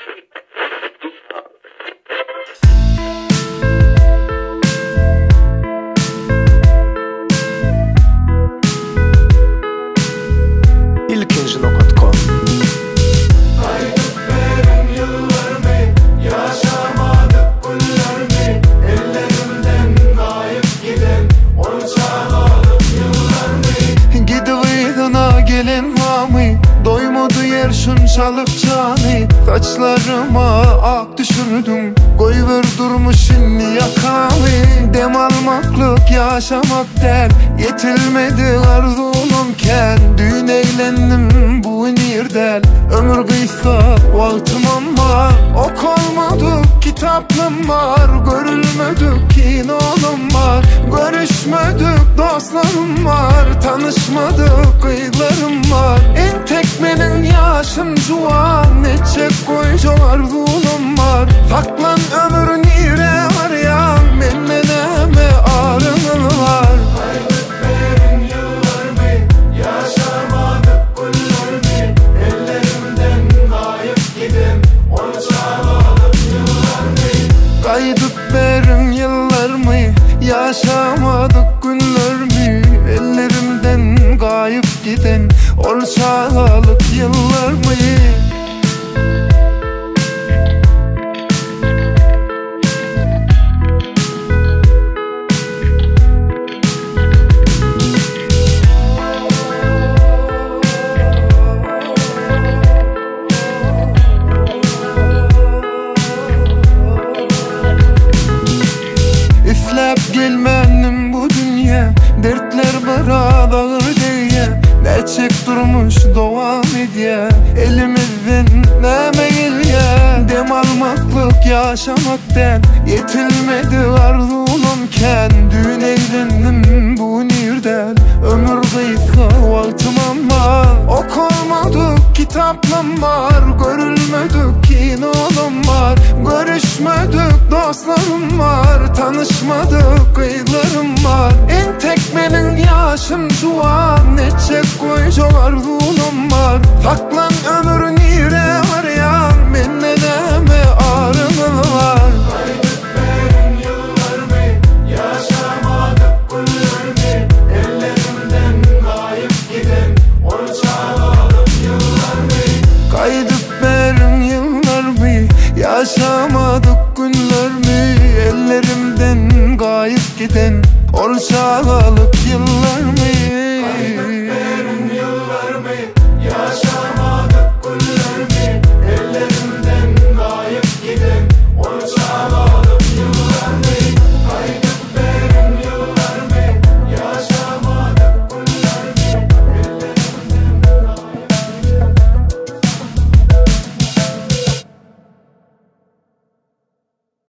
ilkinci.com. Kaybedelim yıllar mı, yaşamadık günler mi? Ellerimden kayıp giden unutamadık yıllar mı? Gidividina gelin mami, doymadı yer şunçalık cani. Saçlarıma ak düşürdüm, koyver durmuş inni yakami. Dem almaklık yaşamak der, yetilmedi arzulumken. Düğün eğlendim bu nirden, ömür kıysa vaktim ama. Ok olmadık kitaplım var, görülmedik kinolum var. Görüşmedik dostlarım var, tanışmadık kıyılarım var. En tek benim yaşım cuan, neçe koyucu arzulum var. Saklan ömrün ire var ya, menmeneme ağrın var. Kaybedelim yıllar mı, yaşamadık günler mi? Ellerimden kayıp giden unutamadık yıllar mı? Kaydıp verin yıllar mı, yaşamadık günler mi? Ellerimden kayıp giden olsalık yıllar mı? İslep gelmenim bu dünya, dertler bana ağır diye. Ne çek durmuş devam ediyor, elimizden ne meyil ya. Dem almaklık yaşamaktan, yetilmedi arzulumken. Düğün eğlendim bu nirden, ömür kıysa vaktim ama. Ok olmadık kitaplım var, görülmedik kinolum var. Görüşmedik dostlarım var, tanışmadık kıyılarım var. En tek benim yaşım cuan, neçe koyucu arzulum var. Saklan ömrün ire var ya, meneneme ağrın var. Kaybedelim yıllar mı, yaşamadık günler mi? Ellerimden kayıp giden unutamadık yıllar mı? Kaydıp verin yıllar mı, yaşamadık günler mi? Ellerimden kayıp giden olsalık yıllar mı?